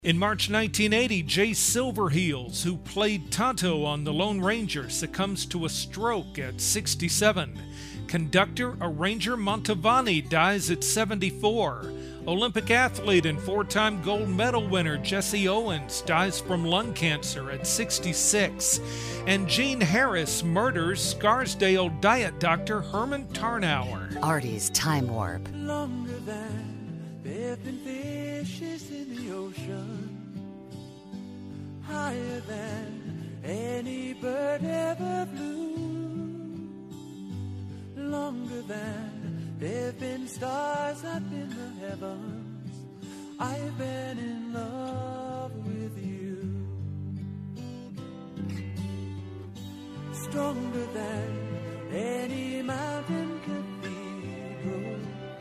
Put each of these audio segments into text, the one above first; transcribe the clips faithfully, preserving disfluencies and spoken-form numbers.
In March nineteen eighty, Jay Silverheels, who played Tonto on The Lone Ranger, succumbs to a stroke at sixty-seven. Conductor Arranger Mantovani dies at seventy-four. Olympic athlete and four-time gold medal winner Jesse Owens dies from lung cancer at sixty-six. And Gene Harris murders Scarsdale diet doctor Herman Tarnauer. Artie's Time Warp. Longer than there have been fishes in the ocean, higher than any bird ever flew, longer than there have been stars up in the heavens. I've been in love with you, stronger than any mountain cathedral,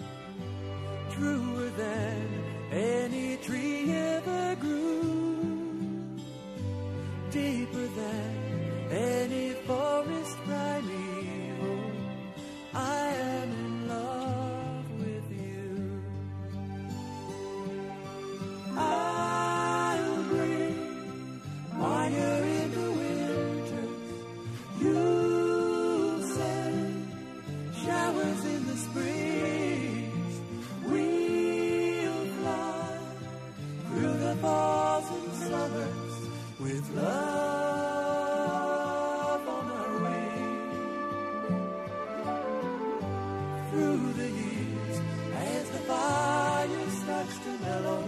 truer than any tree ever grew, deeper than any forest primeval. I am in love with you. I'll bring fire in the winters, you'll send showers in the springs. We'll fly through the falls and summers with love on our wings. Through the years, as the fire starts to mellow,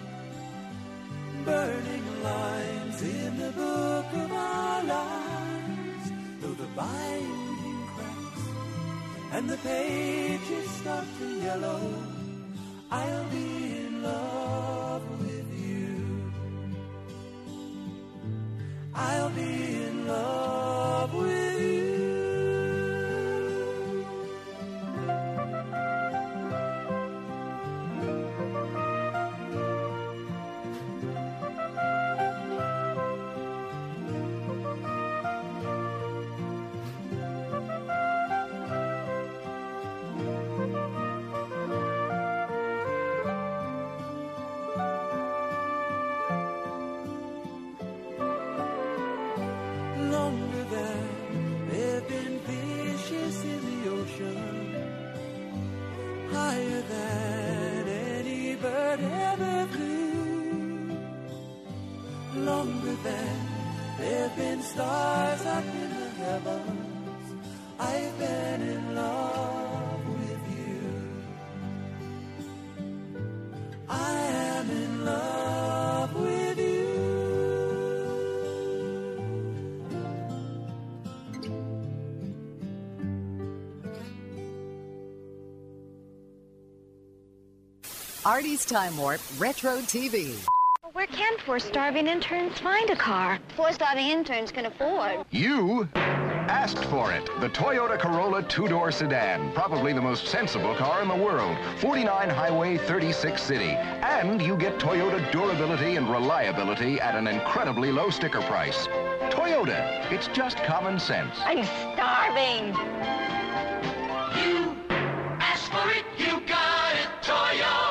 burning lines in the book of our lives, though the binding cracks and the pages start to yellow, I'll be in love with you. I'll be in love with you. Longer than there've been fishes in the ocean, higher than any bird ever flew, longer than there've been stars up in the heavens. I've been in love with you. I am in love with you. Artie's Time Warp Retro T V. Where can four starving interns find a car? Four starving interns can afford. You asked for it. The Toyota Corolla two-door sedan. Probably the most sensible car in the world. forty-nine highway, thirty-six city. And you get Toyota durability and reliability at an incredibly low sticker price. Toyota. It's just common sense. I'm starving. You asked for it, you got it, Toyota.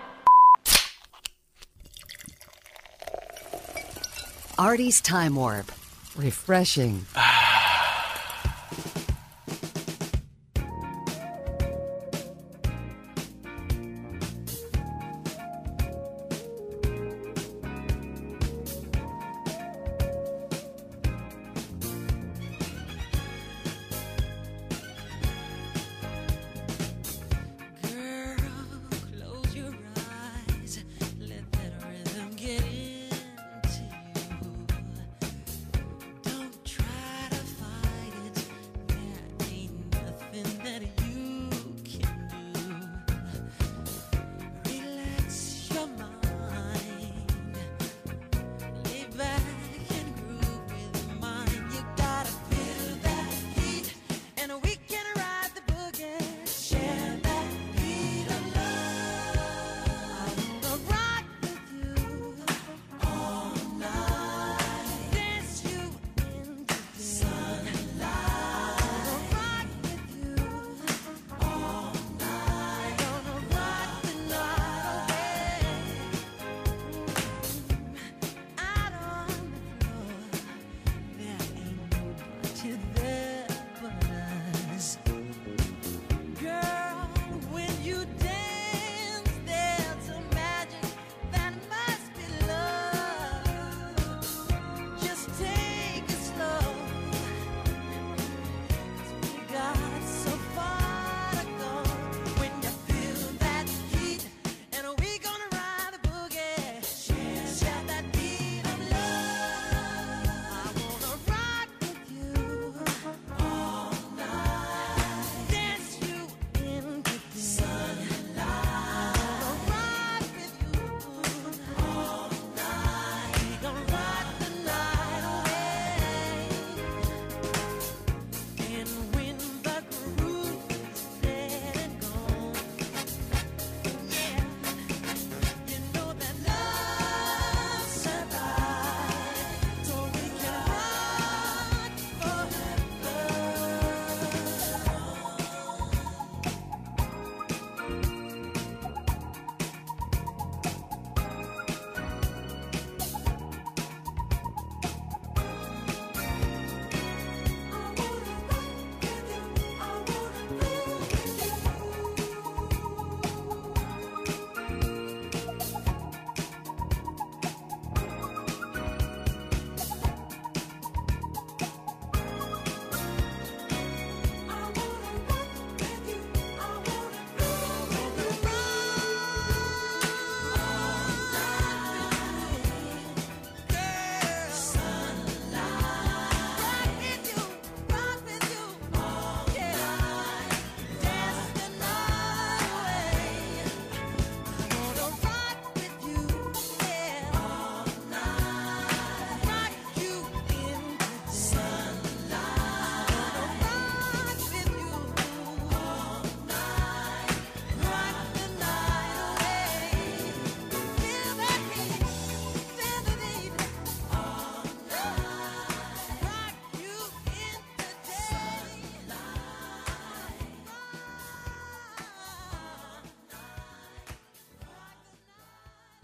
Artie's Time Warp. Refreshing. Try to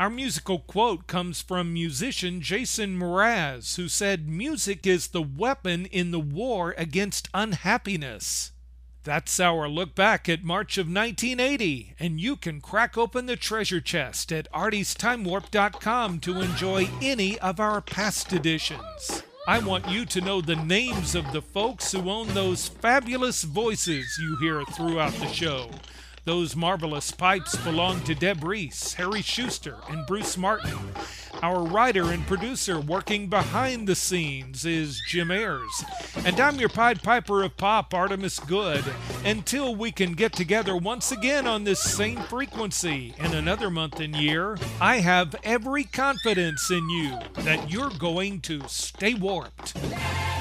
Our musical quote comes from musician Jason Mraz, who said, "Music is the weapon in the war against unhappiness." That's our look back at March of nineteen eighty, and you can crack open the treasure chest at arties time warp dot com to enjoy any of our past editions. I want you to know the names of the folks who own those fabulous voices you hear throughout the show. Those marvelous pipes belong to Deb Reese, Harry Schuster, and Bruce Martin. Our writer and producer working behind the scenes is Jim Ayers. And I'm your Pied Piper of Pop, Artemis Good. Until we can get together once again on this same frequency in another month and year, I have every confidence in you that you're going to stay warped.